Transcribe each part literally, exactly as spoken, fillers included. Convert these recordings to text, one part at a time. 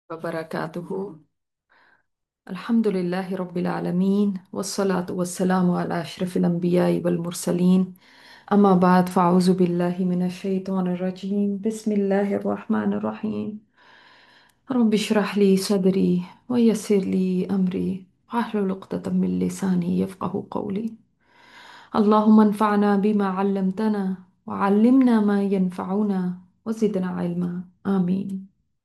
वबरकातुहू। अल्हम्दुलिल्लाहि रब्बिल आलमीन वस्सलातु वस्सलामु अला अशरफिल अंबियाई वल मुरसलीन। अम्मा बाद फ़ाऊज़ु बिल्लाहि मिनश शैतानिर रजीम। बिस्मिल्लाहिर रहमानिर रहीम। रब्बि इश्रह ली सदरी व यस्सिर ली अमरी वाहलुल उक़दतम मिन लिसानी यफ़क़हू क़ौली। अल्लाहुम्मा अन्फ़अना बिमा अल्लमतना व अल्लिमना मा यनफ़अुना व ज़िदना इल्मा। आमीन।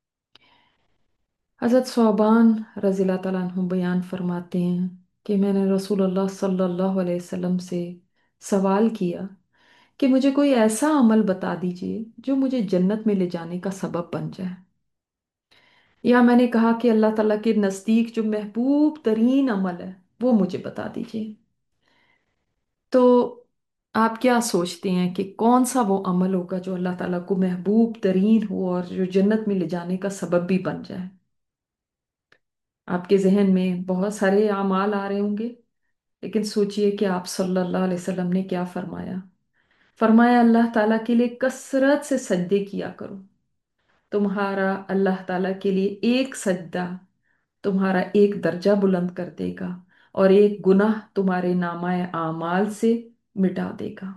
हज़रत सौबान रज़ियल्लाहु ताला अन्हु बयान फरमाते हैं कि मैंने रसूलुल्लाह सल्लल्लाहु अलैहि वसल्लम से सवाल किया कि मुझे कोई ऐसा अमल बता दीजिए जो मुझे जन्नत में ले जाने का सबब बन जाए। या मैंने कहा कि अल्लाह ताला के नज़दीक जो महबूब तरीन अमल है वो मुझे बता दीजिए। तो आप क्या सोचते हैं कि कौन सा वो अमल होगा जो अल्लाह ताला को महबूब तरीन हो और जो जन्नत में ले जाने का सबब भी बन जाए। आपके जहन में बहुत सारे अमाल आ रहे होंगे, लेकिन सोचिए कि आप सल्लल्लाहु अलैहि वसल्लम ने क्या फरमाया। फरमाया अल्लाह ताला के लिए कसरत से सजदे किया करो। तुम्हारा अल्लाह ताला के लिए एक सजदा तुम्हारा एक दर्जा बुलंद कर देगा और एक गुनाह तुम्हारे नामाए आमाल से मिटा देगा।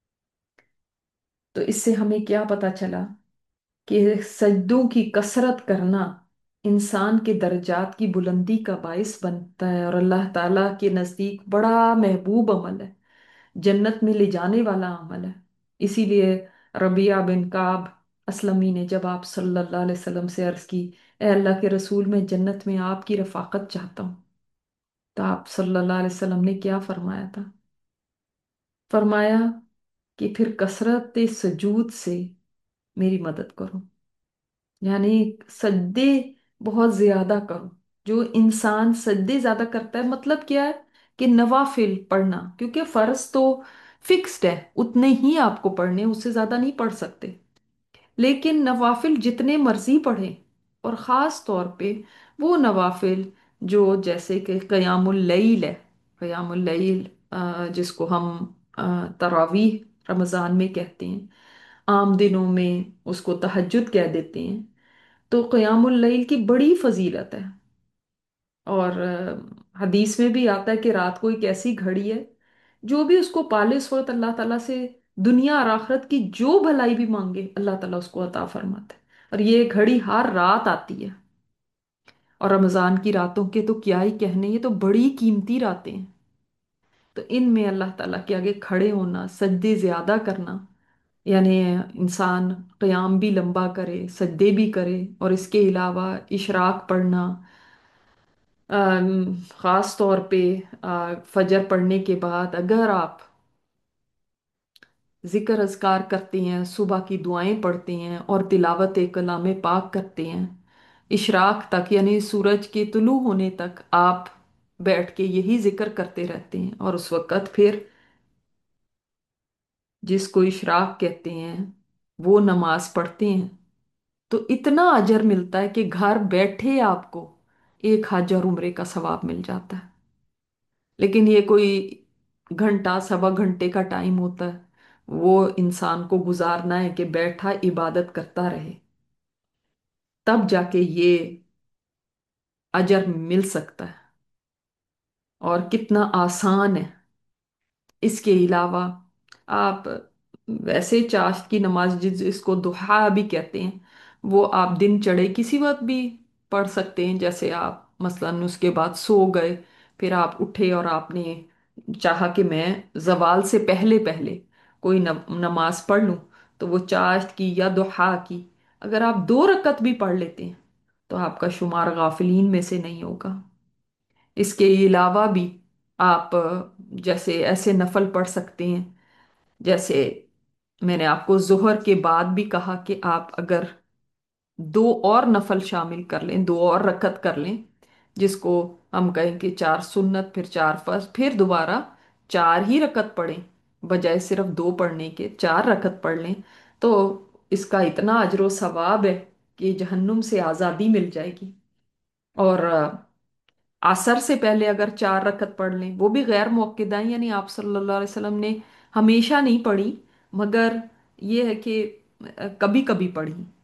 तो इससे हमें क्या पता चला कि सजदों की कसरत करना इंसान के दर्जात की बुलंदी का बायस बनता है और अल्लाह ताला के नज़दीक बड़ा महबूब अमल है, जन्नत में ले जाने वाला अमल है। इसीलिए रबिया बिन काब असलमी ने जब आप सल्लल्लाहु अलैहि वसल्लम से अर्ज की, ए अल्लाह के रसूल, मैं जन्नत में आपकी रफाकत चाहता हूँ, तो आप सल्लल्लाहु अलैहि वसल्लम ने क्या फरमाया था? फरमाया कि फिर कसरत सजूद से मेरी मदद करो, यानी सजदे बहुत ज्यादा करो। जो इंसान सजदे ज्यादा करता है मतलब क्या है कि नवाफिल पढ़ना, क्योंकि फर्ज तो फिक्स्ड है, उतने ही आपको पढ़ने, उससे ज्यादा नहीं पढ़ सकते। लेकिन नवाफिल जितने मर्जी पढ़े, और ख़ास तौर पे वो नवाफिल जो जैसे कि क़यामुल लैल है। क़यामुल लैल अ, जिसको हम अ, तरावीह रमज़ान में कहते हैं, आम दिनों में उसको तहज्जुद कह देते हैं। तो क़यामुल लैल की बड़ी फजीलत है। और अ, हदीस में भी आता है कि रात को एक ऐसी घड़ी है, जो भी उसको पाले उस वक्त अल्लाह ताला से दुनिया और आखिरत की जो भलाई भी मांगे अल्लाह ताला उसको अता फरमाता है। और ये घड़ी हर रात आती है। और रमज़ान की रातों के तो क्या ही कहने, ये तो बड़ी कीमती रातें हैं। तो इनमें अल्लाह ताला के आगे खड़े होना, सजदे ज्यादा करना, यानी इंसान क़याम भी लंबा करे, सजदे भी करे, और इसके अलावा इशराक पढ़ना, अम, ख़ास तौर पे अ, फजर पढ़ने के बाद अगर आप जिक्र अज़कार करते हैं, सुबह की दुआएं पढ़ते हैं और तिलावत कलाम पाक करते हैं, इशराक तक यानी सूरज के तुलू होने तक आप बैठ के यही जिक्र करते रहते हैं, और उस वक़्त फिर जिसको इशराक कहते हैं वो नमाज पढ़ते हैं, तो इतना अजर मिलता है कि घर बैठे आपको एक हजार उम्रे का सवाब मिल जाता है। लेकिन ये कोई घंटा सवा घंटे का टाइम होता है, वो इंसान को गुजारना है कि बैठा इबादत करता रहे, तब जाके ये अजर मिल सकता है। और कितना आसान है। इसके अलावा आप वैसे चाश्त की नमाज जिस जिसको दुहा भी कहते हैं, वो आप दिन चढ़े किसी वक्त भी पढ़ सकते हैं। जैसे आप मसलन उसके बाद सो गए, फिर आप उठे और आपने चाहा कि मैं जवाल से पहले पहले कोई नम, नमाज पढ़ लूं, तो वो चाश्त की या दुहा की अगर आप दो रकत भी पढ़ लेते हैं तो आपका शुमार गाफिलीन में से नहीं होगा। इसके अलावा भी आप अ, जैसे ऐसे नफल पढ़ सकते हैं, जैसे मैंने आपको जोहर के बाद भी कहा कि आप अगर दो और नफल शामिल कर लें, दो और रकत कर लें, जिसको हम कहें कि चार सुन्नत फिर चार फर्ज, फिर दोबारा चार ही रकत पढ़ें, बजाय सिर्फ दो पढ़ने के चार रकत पढ़ लें, तो इसका इतना अजर सवाब है कि जहन्नुम से आज़ादी मिल जाएगी। और अ, असर से पहले अगर चार रकत पढ़ लें, वो भी गैर मुअक्किदा, यानी आप सल्लल्लाहु अलैहि वसल्लम ने हमेशा नहीं पढ़ी, मगर ये है कि कभी कभी पढ़ी,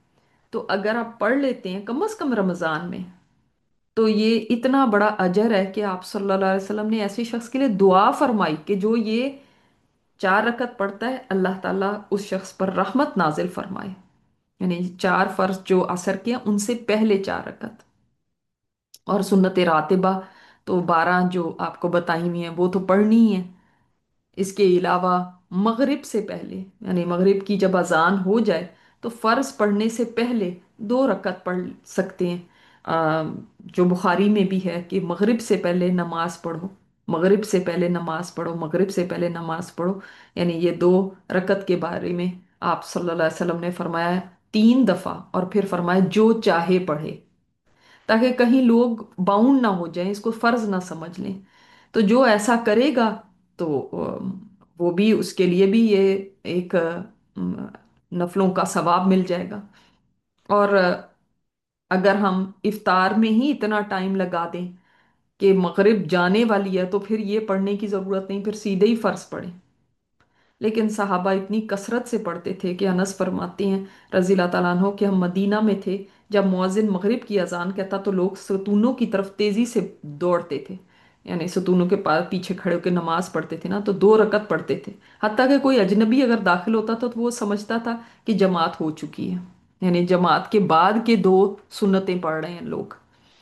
तो अगर आप पढ़ लेते हैं कम से कम रमजान में, तो ये इतना बड़ा अजर है कि आप सल्लल्लाहु अलैहि वसल्लम ने ऐसे शख्स के लिए दुआ फरमाई कि जो ये चार रकत पढ़ता है, अल्लाह ताला उस शख्स पर रहमत नाजिल फरमाए। यानी चार फर्ज जो असर के हैं उनसे पहले चार रकत, और सुन्नत रातिबा तो बारह जो आपको बताई हुई है वो तो पढ़नी ही है। इसके अलावा मगरिब से पहले, यानी मगरिब की जब अजान हो जाए, तो फर्ज पढ़ने से पहले दो रकत पढ़ सकते हैं। आ, जो बुखारी में भी है कि मगरिब से पहले नमाज पढ़ो, मगरिब से पहले नमाज पढ़ो, मगरिब से पहले नमाज पढ़ो। यानी ये दो रकत के बारे में आप सल्लल्लाहु अलैहि वसल्लम ने फरमाया तीन दफा, और फिर फरमाया जो चाहे पढ़े, ताकि कहीं लोग बाउंड ना हो जाएं, इसको फर्ज ना समझ लें। तो जो ऐसा करेगा तो अम, वो भी, उसके लिए भी ये एक अम, नफलों का सवाब मिल जाएगा। और अ, अगर हम इफ्तार में ही इतना टाइम लगा दें कि मगरिब जाने वाली है, तो फिर ये पढ़ने की जरूरत नहीं, फिर सीधे ही फर्ज पढ़े। लेकिन सहाबा इतनी कसरत से पढ़ते थे कि अनस फरमाते हैं रजी अल्लाह ताला अन्हो कि हम मदीना में थे, जब मुअज्जिन मगरिब की अजान कहता तो लोग सतूनों की तरफ तेजी से दौड़ते थे। यानी सतूनों के पास पीछे खड़े होकर नमाज पढ़ते थे ना, तो दो रकत पढ़ते थे। हत्ता कि कोई अजनबी अगर दाखिल होता था तो वो समझता था कि जमात हो चुकी है, यानी जमात के बाद के दो सुन्नतें पढ़ रहे हैं लोग।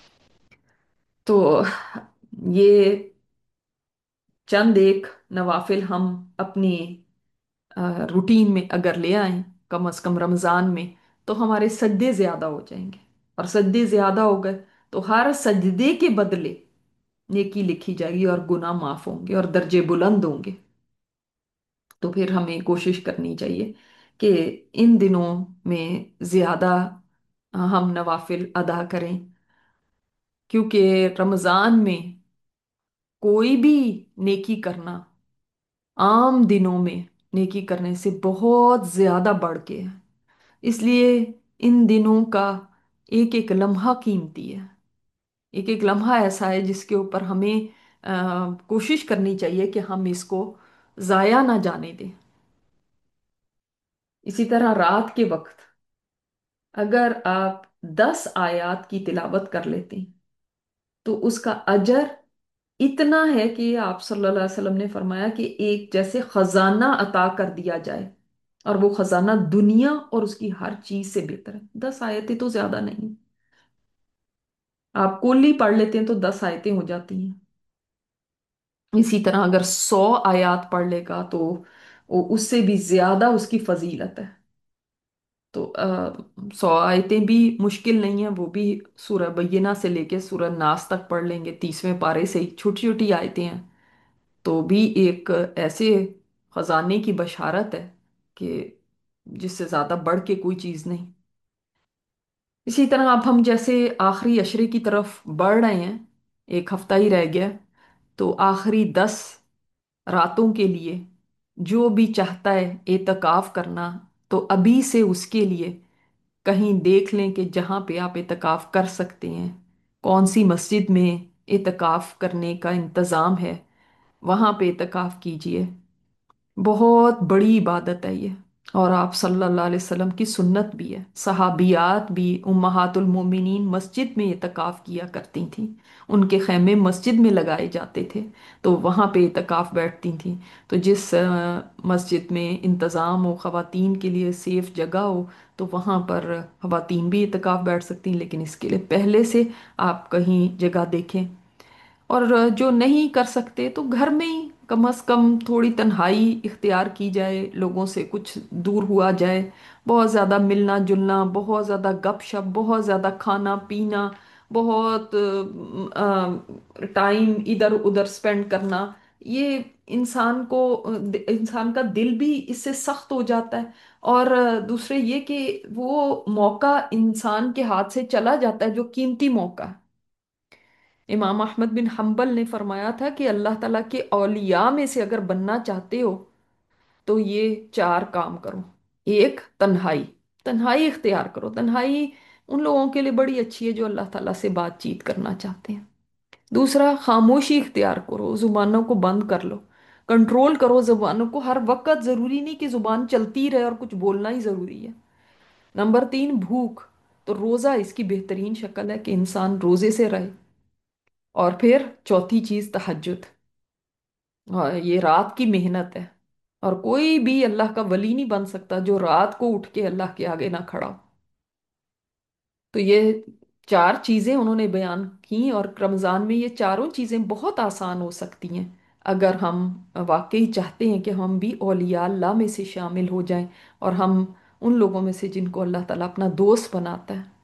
तो ये चंद एक नवाफिल हम अपनी रूटीन में अगर ले आए, कम से कम रमजान में, तो हमारे सजदे ज्यादा हो जाएंगे। और सजदे ज्यादा हो गए तो हर सजदे के बदले नेकी लिखी जाएगी और गुनाह माफ होंगे और दर्जे बुलंद होंगे। तो फिर हमें कोशिश करनी चाहिए कि इन दिनों में ज्यादा हम नवाफिल अदा करें, क्योंकि रमजान में कोई भी नेकी करना आम दिनों में नेकी करने से बहुत ज्यादा बढ़ के है। इसलिए इन दिनों का एक एक लम्हा कीमती है। एक एक लम्हा ऐसा है जिसके ऊपर हमें अ, कोशिश करनी चाहिए कि हम इसको जाया ना जाने दें। इसी तरह रात के वक्त अगर आप दस आयत की तिलावत कर लेते हैं, तो उसका अजर इतना है कि आप सल्लल्लाहु अलैहि वसल्लम ने फरमाया कि एक जैसे खजाना अता कर दिया जाए, और वो खजाना दुनिया और उसकी हर चीज से बेहतर है। दस आयतें तो ज्यादा नहीं, आप कुल ही पढ़ लेते हैं तो दस आयतें हो जाती हैं। इसी तरह अगर सौ आयात पढ़ लेगा तो वो उससे भी ज्यादा उसकी फजीलत है। तो आ, सौ आयतें भी मुश्किल नहीं है, वो भी सूरह बय्यना से लेके सूरह नास तक पढ़ लेंगे, तीसवें पारे से ही छोटी छोटी आयतें हैं, तो भी एक ऐसे खजाने की बशारत है कि जिससे ज्यादा बढ़ के कोई चीज नहीं। इसी तरह अब हम जैसे आखिरी अशरे की तरफ बढ़ रहे हैं, एक हफ्ता ही रह गया, तो आखिरी दस रातों के लिए जो भी चाहता है एतकाफ करना, तो अभी से उसके लिए कहीं देख लें कि जहाँ पे आप एतकाफ कर सकते हैं, कौन सी मस्जिद में एतकाफ करने का इंतज़ाम है, वहाँ पे एतकाफ कीजिए। बहुत बड़ी इबादत है ये, और आप सल्लल्लाहु अलैहि वसल्लम की सुन्नत भी है। सहाबियात भी उम्महातुल मोमिनीन मस्जिद में इतकाफ किया करती थीं, उनके खैमे मस्जिद में लगाए जाते थे, तो वहाँ पे इतकाफ बैठती थीं। तो जिस अ, मस्जिद में इंतज़ाम हो, ख़वातीन के लिए सेफ जगह हो, तो वहाँ पर ख़वातीन भी इतकाफ बैठ सकती हैं, लेकिन इसके लिए पहले से आप कहीं जगह देखें। और जो नहीं कर सकते तो घर में ही कम से कम थोड़ी तन्हाई इख्तियार की जाए, लोगों से कुछ दूर हुआ जाए। बहुत ज़्यादा मिलना जुलना, बहुत ज़्यादा गपशप, बहुत ज़्यादा खाना पीना, बहुत टाइम इधर उधर स्पेंड करना, ये इंसान को, इंसान का दिल भी इससे सख्त हो जाता है। और अ, दूसरे ये कि वो मौका इंसान के हाथ से चला जाता है जो कीमती मौका है। इमाम अहमद बिन हम्बल ने फरमाया था कि अल्लाह ताला के औलिया में से अगर बनना चाहते हो तो ये चार काम करो। एक, तन्हाई, तन्हाई इख्तियार करो। तन्हाई उन लोगों के लिए बड़ी अच्छी है जो अल्लाह ताला से बातचीत करना चाहते हैं। दूसरा, खामोशी इख्तियार करो, जुबानों को बंद कर लो, कंट्रोल करो जुबानों को। हर वक्त जरूरी नहीं कि जुबान चलती रहे और कुछ बोलना ही जरूरी है। नंबर तीन, भूख। تو روزہ اس کی بہترین شکل ہے کہ انسان روزے سے رہے۔ اور پھر چوتھی چیز تہجد، اور یہ رات کی محنت ہے، اور کوئی بھی اللہ کا ولی نہیں بن سکتا جو رات کو اٹھ کے اللہ کے آگے نہ کھڑا ہو۔ تو یہ چار چیزیں انہوں نے بیان کی، اور رمضان میں یہ چاروں چیزیں بہت آسان ہو سکتی ہیں اگر ہم واقعی چاہتے ہیں کہ ہم بھی اولیاء اللہ میں سے شامل ہو جائیں، اور ہم ان لوگوں میں سے جن کو اللہ تعالیٰ اپنا دوست بناتا ہے۔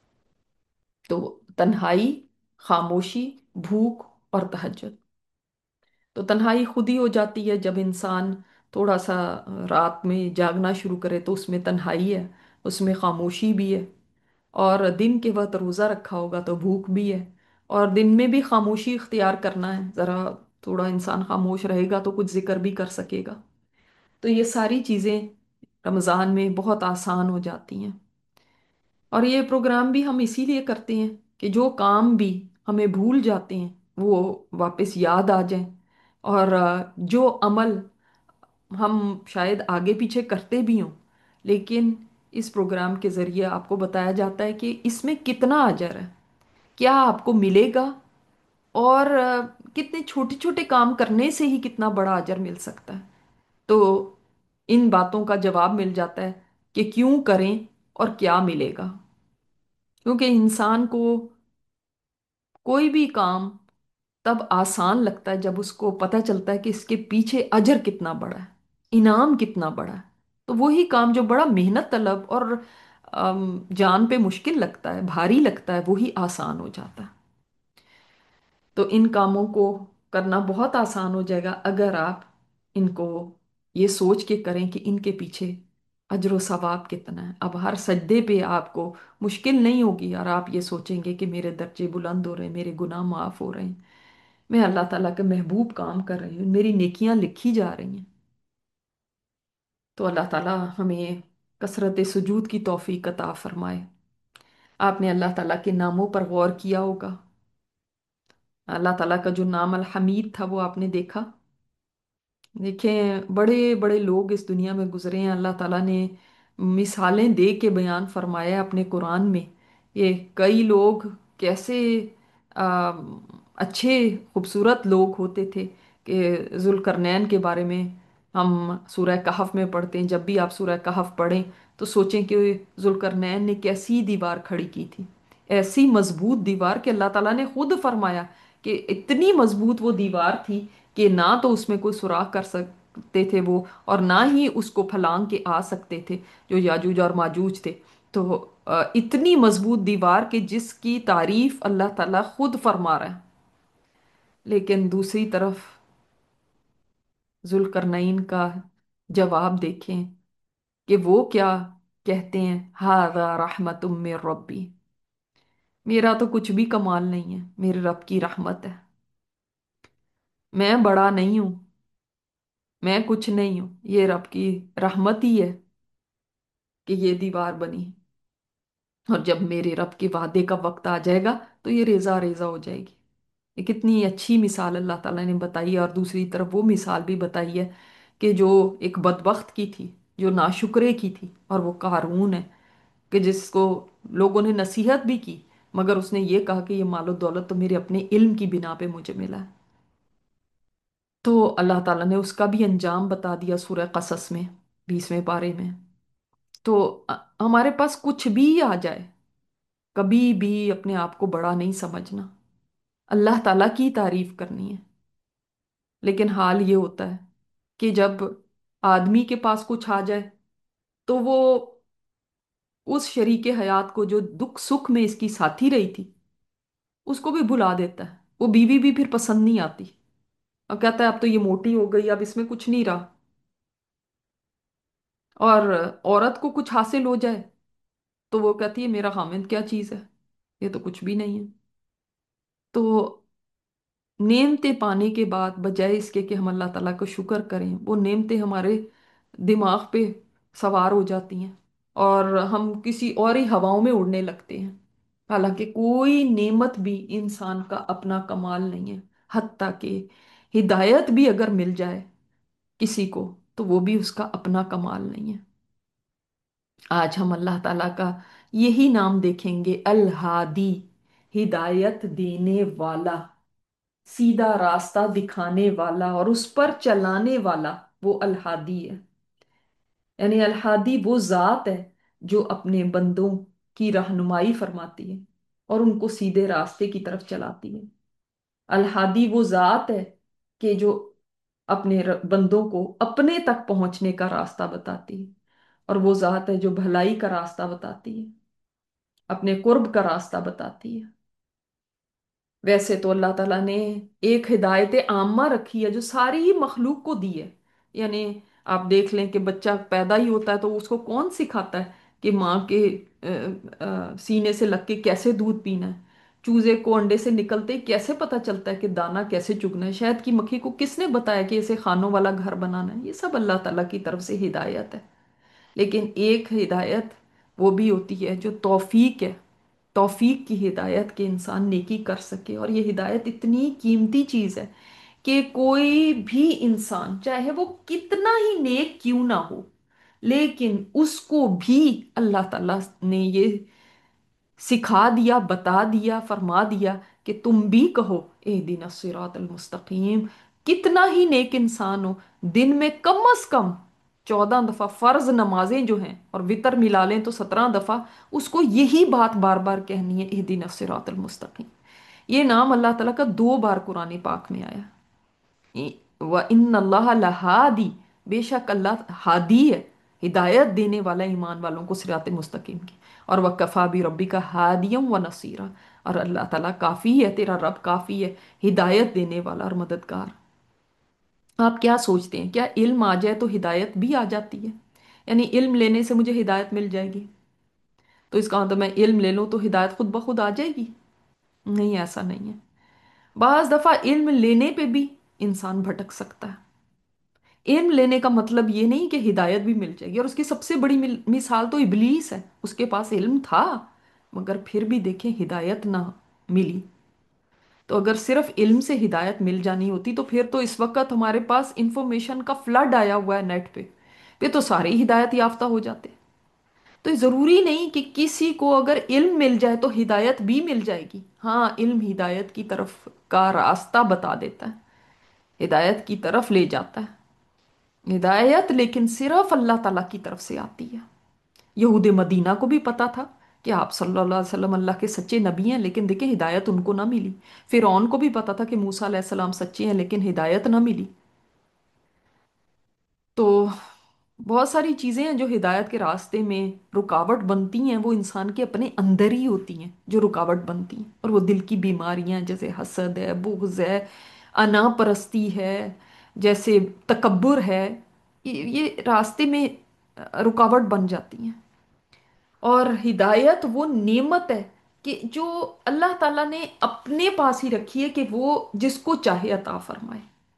تو تنہائی، خاموشی، بھوک اور تہجد۔ تو تنہائی خود ہی ہو جاتی ہے جب انسان تھوڑا سا رات میں جاگنا شروع کرے، تو اس میں تنہائی ہے، اس میں خاموشی بھی ہے۔ اور دن کے وقت روزہ رکھا ہوگا تو بھوک بھی ہے، اور دن میں بھی خاموشی اختیار کرنا ہے، ذرا تھوڑا انسان خاموش رہے گا تو کچھ ذکر بھی کر سکے گا۔ تو یہ ساری چیزیں رمضان میں بہت آسان ہو جاتی ہیں۔ اور یہ پروگرام بھی ہم اسی لیے کرتے ہیں کہ جو کام بھی ہمیں بھول جاتے ہیں وہ واپس یاد آ جائیں، اور آ، جو عمل ہم شاید آگے پیچھے کرتے بھی ہوں، لیکن اس پروگرام کے ذریعے آپ کو بتایا جاتا ہے کہ اس میں کتنا اجر ہے، کیا آپ کو ملے گا، اور آ، کتنے چھوٹے چھوٹے کام کرنے سے ہی کتنا بڑا اجر مل سکتا ہے۔ تو ان باتوں کا جواب مل جاتا ہے کہ کیوں کریں اور کیا ملے گا، کیونکہ انسان کو کوئی بھی کام تب آسان لگتا ہے جب اس کو پتہ چلتا ہے کہ اس کے پیچھے اجر کتنا بڑا ہے، انعام کتنا بڑا ہے۔ تو وہی کام جو بڑا محنت طلب اور ام، جان پہ مشکل لگتا ہے، بھاری لگتا ہے، وہی آسان ہو جاتا ہے۔ تو ان کاموں کو کرنا بہت آسان ہو جائے گا اگر آپ ان کو یہ سوچ کے کریں کہ ان کے پیچھے اجر و ثواب کتنا ہے۔ اب ہر سجدے پہ آپ کو مشکل نہیں ہوگی، اور آپ یہ سوچیں گے کہ میرے درجے بلند ہو رہے ہیں، میرے گناہ معاف ہو رہے ہیں، میں اللہ تعالیٰ کے محبوب کام کر رہی ہوں، میری نیکیاں لکھی جا رہی ہیں۔ تو اللہ تعالیٰ ہمیں کثرت سجود کی توفیق عطا فرمائے۔ آپ نے اللہ تعالیٰ کے ناموں پر غور کیا ہوگا، اللہ تعالیٰ کا جو نام الحمید تھا وہ آپ نے دیکھا؟ دیکھیں بڑے بڑے لوگ اس دنیا میں گزرے ہیں، اللہ تعالیٰ نے مثالیں دے کے بیان فرمایا ہے اپنے قرآن میں۔ یہ کئی لوگ کیسے آ، اچھے خوبصورت لوگ ہوتے تھے، کہ ذوالقرنین کے بارے میں ہم سورہ کہف میں پڑھتے ہیں۔ جب بھی آپ سورہ کہف پڑھیں تو سوچیں کہ ذوالقرنین نے کیسی دیوار کھڑی کی تھی، ایسی مضبوط دیوار کہ اللہ تعالیٰ نے خود فرمایا کہ اتنی مضبوط وہ دیوار تھی کہ نہ تو اس میں کوئی سوراخ کر سکتے تھے وہ، اور نہ ہی اس کو پھلانگ کے آ سکتے تھے جو یاجوج اور ماجوج تھے۔ تو آ، اتنی مضبوط دیوار کہ جس کی تعریف اللہ تعالیٰ خود فرما رہا ہے، لیکن دوسری طرف ذوالقرنین کا جواب دیکھیں کہ وہ کیا کہتے ہیں، ہاذا رحمت من ربی، میرا تو کچھ بھی کمال نہیں ہے، میرے رب کی رحمت ہے، میں بڑا نہیں ہوں، میں کچھ نہیں ہوں، یہ رب کی رحمت ہی ہے کہ یہ دیوار بنی، اور جب میرے رب کے وعدے کا وقت آ جائے گا تو یہ ریزہ ریزہ ہو جائے گی۔ یہ کتنی اچھی مثال اللہ تعالیٰ نے بتائی ہے، اور دوسری طرف وہ مثال بھی بتائی ہے کہ جو ایک بدبخت کی تھی، جو ناشکرے کی تھی، اور وہ قارون ہے کہ جس کو لوگوں نے نصیحت بھی کی، مگر اس نے یہ کہا کہ یہ مال و دولت تو میرے اپنے علم کی بنا پہ مجھے ملا ہے۔ تو اللہ تعالیٰ نے اس کا بھی انجام بتا دیا سورہ قصص میں، بیسویں پارے میں۔ تو آ- ہمارے پاس کچھ بھی آ جائے، کبھی بھی اپنے آپ کو بڑا نہیں سمجھنا، اللہ تعالیٰ کی تعریف کرنی ہے۔ لیکن حال یہ ہوتا ہے کہ جب آدمی کے پاس کچھ آ جائے تو وہ اس شریک حیات کو جو دکھ سکھ میں اس کی ساتھی رہی تھی اس کو بھی بھلا دیتا ہے، وہ بیوی بھی پھر پسند نہیں آتی، اور کہتا ہے اب تو یہ موٹی ہو گئی، اب اس میں کچھ نہیں رہا۔ اور عورت کو کچھ حاصل ہو جائے تو وہ کہتی ہے میرا خامند کیا چیز ہے، یہ تو کچھ بھی نہیں ہے۔ تو نعمتیں پانے کے بعد بجائے اس کے کہ ہم اللہ تعالیٰ کو شکر کریں، وہ نعمتیں ہمارے دماغ پہ سوار ہو جاتی ہیں، اور ہم کسی اور ہی ہواؤں میں اڑنے لگتے ہیں، حالانکہ کوئی نعمت بھی انسان کا اپنا کمال نہیں ہے۔ حتیٰ کہ ہدایت بھی اگر مل جائے کسی کو تو وہ بھی اس کا اپنا کمال نہیں ہے۔ آج ہم اللہ تعالیٰ کا یہی نام دیکھیں گے، الہادی، ہدایت دینے والا، سیدھا راستہ دکھانے والا اور اس پر چلانے والا، وہ الہادی ہے۔ یعنی الہادی وہ ذات ہے جو اپنے بندوں کی رہنمائی فرماتی ہے اور ان کو سیدھے راستے کی طرف چلاتی ہے۔ الہادی وہ ذات ہے کہ جو اپنے ر- بندوں کو اپنے تک پہنچنے کا راستہ بتاتی ہے، اور وہ ذات ہے جو بھلائی کا راستہ بتاتی ہے، اپنے قرب کا راستہ بتاتی ہے۔ ویسے تو اللہ تعالیٰ نے ایک ہدایت عامہ رکھی ہے جو ساری ہی مخلوق کو دی ہے۔ یعنی آپ دیکھ لیں کہ بچہ پیدا ہی ہوتا ہے تو اس کو کون سکھاتا ہے کہ ماں کے آ، آ، سینے سے لگ کے کیسے دودھ پینا ہے؟ چوزے کو انڈے سے نکلتے ہی کیسے پتا چلتا ہے کہ دانا کیسے چگنا ہے؟ شہد کی مکھی کو کس نے بتایا کہ اسے خانوں والا گھر بنانا ہے؟ یہ سب اللہ تعالیٰ کی طرف سے ہدایت ہے۔ لیکن ایک ہدایت وہ بھی ہوتی ہے جو توفیق ہے، توفیق کی ہدایت، کہ انسان نیکی کر سکے، اور یہ ہدایت اتنی قیمتی چیز ہے کہ کوئی بھی انسان چاہے وہ کتنا ہی نیک کیوں نہ ہو، لیکن اس کو بھی اللہ تعالیٰ نے یہ سکھا دیا، بتا دیا، فرما دیا کہ تم بھی کہو اہدنا الصراط المستقیم۔ کتنا ہی نیک انسان ہو، دن میں کم از کم چودہ دفعہ فرض نمازیں جو ہیں اور وطر ملا لیں تو سترہ دفعہ اس کو یہی بات بار بار کہنی ہے، اہدنا الصراط المستقیم۔ یہ نام اللہ تعالیٰ کا دو بار قرآن پاک میں آیا، وَإِنَّ اللَّهَ لَهَادِ، بے شک اللہ ہادی ہے، ہدایت دینے والا ایمان والوں کو صراط مستقیم کی، اور وَكَفَى بِرَبِّكَ هَادِيًا وَنَصِيرًا، اور اللہ تعالیٰ کافی ہے، تیرا رب کافی ہے ہدایت دینے والا اور مددگار۔ آپ کیا سوچتے ہیں، کیا علم آ جائے تو ہدایت بھی آ جاتی ہے؟ یعنی علم لینے سے مجھے ہدایت مل جائے گی تو اس کا مطلب میں علم لے لوں تو ہدایت خود بخود آ جائے گی؟ نہیں، ایسا نہیں ہے۔ بعض دفعہ علم لینے پہ بھی انسان بھٹک سکتا ہے۔ علم لینے کا مطلب یہ نہیں کہ ہدایت بھی مل جائے گی، اور اس کی سب سے بڑی مل- مثال تو ابلیس ہے۔ اس کے پاس علم تھا مگر پھر بھی دیکھیں ہدایت نہ ملی۔ تو اگر صرف علم سے ہدایت مل جانی ہوتی تو پھر تو اس وقت ہمارے پاس انفارمیشن کا فلڈ آیا ہوا ہے نیٹ پہ، پھر تو سارے ہی ہدایت یافتہ ہو جاتے۔ تو یہ ضروری نہیں کہ کسی کو اگر علم مل جائے تو ہدایت بھی مل جائے گی۔ ہاں، علم ہدایت کی طرف کا راستہ بتا دیتا ہے، ہدایت کی طرف لے جاتا ہے۔ ہدایت لیکن صرف اللہ تعالیٰ کی طرف سے آتی ہے۔ یہود مدینہ کو بھی پتا تھا کہ آپ صلی اللہ علیہ وسلم اللہ کے سچے نبی ہیں، لیکن دیکھیں ہدایت ان کو نہ ملی۔ فرعون کو بھی پتا تھا کہ موسیٰ علیہ السلام سچے ہیں، لیکن ہدایت نہ ملی۔ تو بہت ساری چیزیں ہیں جو ہدایت کے راستے میں رکاوٹ بنتی ہیں، وہ انسان کے اپنے اندر ہی ہوتی ہیں جو رکاوٹ بنتی ہیں، اور وہ دل کی بیماریاں جیسے حسد ہے، بغض ہے، انا پرستی ہے، جیسے تکبر ہے، یہ یہ راستے میں رکاوٹ بن جاتی ہیں۔ اور ہدایت وہ نعمت ہے کہ جو اللہ تعالیٰ نے اپنے پاس ہی رکھی ہے کہ وہ جس کو چاہے عطا فرمائے۔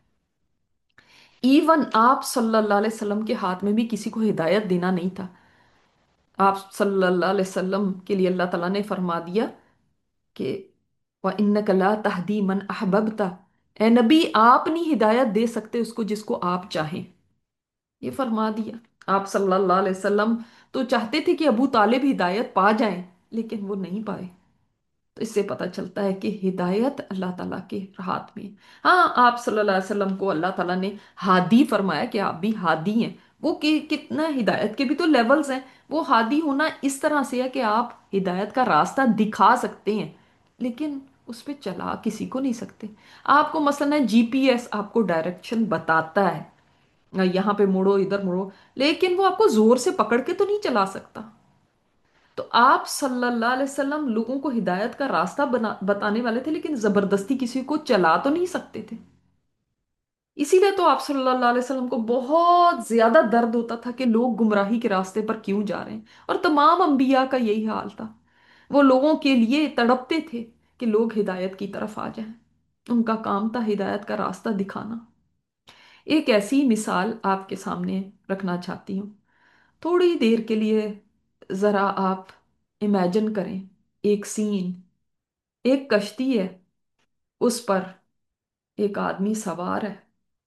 ایون آپ صلی اللہ علیہ وسلم کے ہاتھ میں بھی کسی کو ہدایت دینا نہیں تھا۔ آپ صلی اللہ علیہ وسلم کے لیے اللہ تعالیٰ نے فرما دیا کہ وَإِنَّكَ لَا تَهْدِي مَنْ أَحْبَبْتَ، اے نبی آپ نہیں ہدایت دے سکتے اس کو جس کو آپ چاہیں، یہ فرما دیا۔ آپ صلی اللہ علیہ وسلم تو چاہتے تھے کہ ابو طالب ہدایت پا جائیں، لیکن وہ نہیں پائے۔ تو اس سے پتہ چلتا ہے کہ ہدایت اللہ تعالیٰ کے ہاتھ میں ہے۔ ہاں، آپ صلی اللہ علیہ وسلم کو اللہ تعالیٰ نے ہادی فرمایا کہ آپ بھی ہادی ہیں، وہ کہ کتنا ہدایت کے بھی تو لیولز ہیں۔ وہ ہادی ہونا اس طرح سے ہے کہ آپ ہدایت کا راستہ دکھا سکتے ہیں، لیکن اس پہ چلا کسی کو نہیں سکتے۔ آپ کو مثلا جی پی ایس آپ کو ڈائریکشن بتاتا ہے، یہاں پہ مڑو، ادھر مڑو، لیکن وہ آپ کو زور سے پکڑ کے تو نہیں چلا سکتا۔ تو آپ صلی اللہ علیہ وسلم لوگوں کو ہدایت کا راستہ بنا بتانے والے تھے، لیکن زبردستی کسی کو چلا تو نہیں سکتے تھے۔ اسی لیے تو آپ صلی اللہ علیہ وسلم کو بہت زیادہ درد ہوتا تھا کہ لوگ گمراہی کے راستے پر کیوں جا رہے ہیں، اور تمام انبیاء کا یہی حال تھا۔ وہ لوگوں کے لیے تڑپتے تھے کہ لوگ ہدایت کی طرف آ جائیں، ان کا کام تھا ہدایت کا راستہ دکھانا۔ ایک ایسی مثال آپ کے سامنے رکھنا چاہتی ہوں، تھوڑی دیر کے لیے ذرا آپ امیجن کریں ایک سین، ایک کشتی ہے، اس پر ایک آدمی سوار ہے،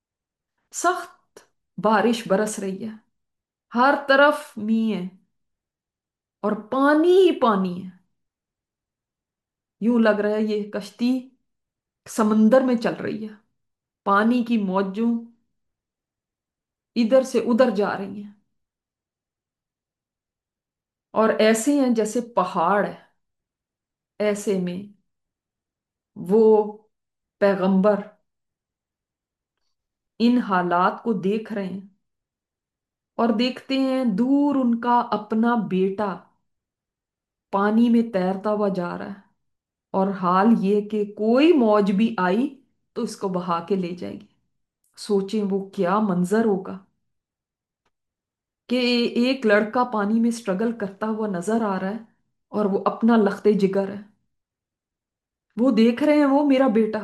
سخت بارش برس رہی ہے، ہر طرف می ہے، और पानी ही पानी है। यूं लग रहा है ये कश्ती समंदर में चल रही है। पानी की मौजों इधर से उधर जा रही हैं, और ऐसे हैं जैसे पहाड़ है। ऐसे में वो पैगंबर इन हालात को देख रहे हैं, और देखते हैं दूर उनका अपना बेटा पानी में तैरता हुआ जा रहा है। और हाल ये कि कोई मौज भी आई तो इसको बहा के ले जाएगी। सोचें वो क्या मंजर होगा कि एक लड़का पानी में स्ट्रगल करता हुआ नजर आ रहा है, और वो अपना लख्ते जिगर है। वो देख रहे हैं वो मेरा बेटा।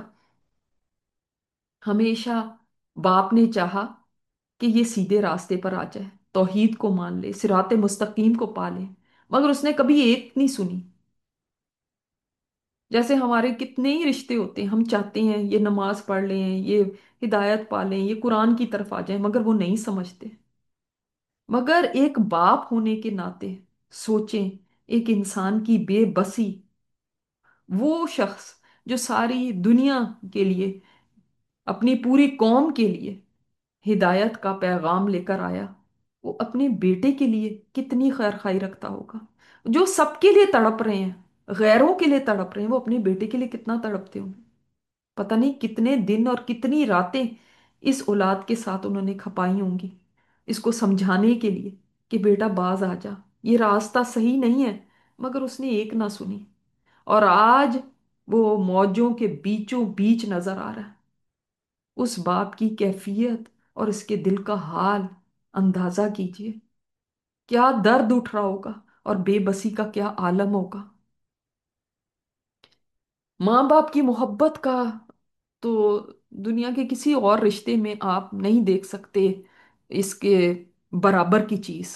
हमेशा बाप ने चाहा कि ये सीधे रास्ते पर आ जाए, तौहीद को मान ले, सिराते मुस्तकीम को पाले, मगर उसने कभी एक नहीं सुनी। जैसे हमारे कितने ही रिश्ते होते हैं, हम चाहते हैं ये नमाज पढ़ लें, ये हिदायत पा लें, ये कुरान की तरफ आ जाएं, मगर वो नहीं समझते। मगर एक बाप होने के नाते सोचें, एक इंसान की बेबसी, वो शख्स जो सारी दुनिया के लिए, अपनी पूरी कौम के लिए हिदायत का पैगाम लेकर आया, वो अपने बेटे के लिए कितनी खैर खाई रखता होगा। जो सबके लिए तड़प रहे हैं, गैरों के लिए तड़प रहे हैं, वो अपने बेटे के लिए कितना तड़पते होंगे। पता नहीं कितने दिन और कितनी रातें इस औलाद के साथ उन्होंने खपाई होंगी, इसको समझाने के लिए कि बेटा बाज आ जा, ये रास्ता सही नहीं है। मगर उसने एक ना सुनी, और आज वो मौजों के बीचों बीच नजर आ रहा है। उस बाप की कैफियत और इसके दिल का हाल अंदाजा कीजिए। क्या दर्द उठ रहा होगा, और बेबसी का क्या आलम होगा। माँ बाप की मोहब्बत का तो दुनिया के किसी और रिश्ते में आप नहीं देख सकते इसके बराबर की चीज।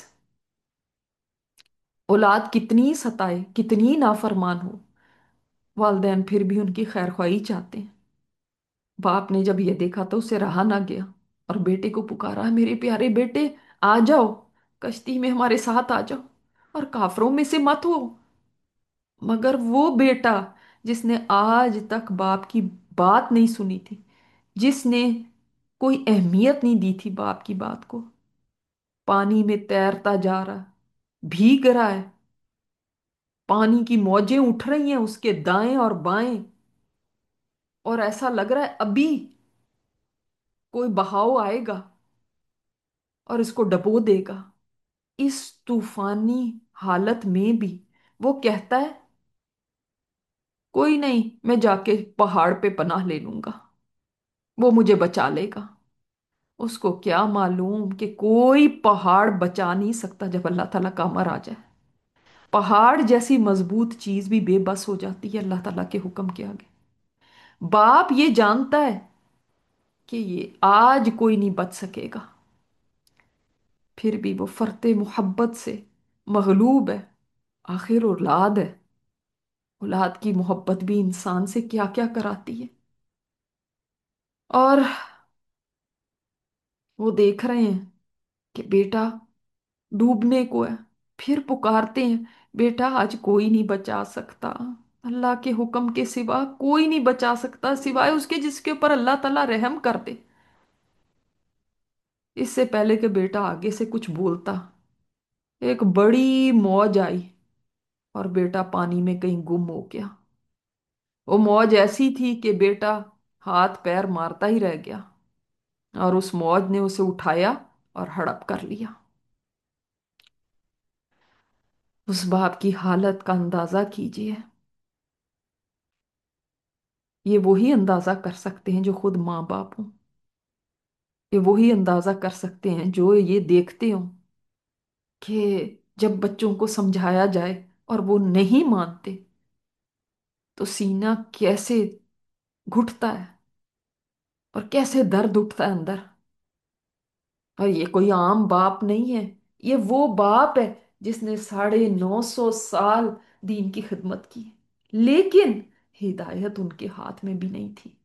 औलाद कितनी सताए, कितनी नाफरमान हो, वालदैन फिर भी उनकी खैरख्वाही चाहते हैं। बाप ने जब ये देखा तो उसे रहा ना गया, और बेटे को पुकारा, मेरे प्यारे बेटे, आ जाओ, कश्ती में हमारे साथ आ जाओ, और काफरों में से मत हो। मगर वो बेटा जिसने आज तक बाप की बात नहीं सुनी थी, जिसने कोई अहमियत नहीं दी थी बाप की बात को, पानी में तैरता जा रहा, भीग रहा है, पानी की मौजें उठ रही हैं उसके दाएं और बाएं, और ऐसा लग रहा है अभी कोई बहाव आएगा और इसको डबो देगा। इस तूफानी हालत में भी वो कहता है, कोई नहीं, मैं जाके पहाड़ पे पनाह ले लूंगा, वो मुझे बचा लेगा। उसको क्या मालूम कि कोई पहाड़ बचा नहीं सकता जब अल्लाह ताला का अमर आ जाए। पहाड़ जैसी मजबूत चीज भी बेबस हो जाती है अल्लाह ताला के हुक्म के आगे। बाप ये जानता है कि ये आज कोई नहीं बच सकेगा, फिर भी वो फरते मोहब्बत से मगलूब है। आखिर औलाद है, औलाद की मोहब्बत भी इंसान से क्या क्या कराती है। और वो देख रहे हैं कि बेटा डूबने को है, फिर पुकारते हैं, बेटा आज कोई नहीं बचा सकता, अल्लाह के हुक्म के सिवा कोई नहीं बचा सकता, सिवाय उसके जिसके ऊपर अल्लाह ताला रहम कर दे। इससे पहले कि बेटा आगे से कुछ बोलता, एक बड़ी मौज आई, और बेटा पानी में कहीं गुम हो गया। वो मौज ऐसी थी कि बेटा हाथ पैर मारता ही रह गया, और उस मौज ने उसे उठाया और हड़प कर लिया। उस बाप की हालत का अंदाजा कीजिए। ये वही अंदाजा कर सकते हैं जो खुद माँ बाप हों। ये वही अंदाजा कर सकते हैं जो ये देखते हों कि जब बच्चों को समझाया जाए और वो नहीं मानते तो सीना कैसे घुटता है, और कैसे दर्द उठता है अंदर। और ये कोई आम बाप नहीं है, ये वो बाप है जिसने साढ़े नौ सौ साल दीन की खिदमत की, लेकिन हिदायत उनके हाथ में भी नहीं थी।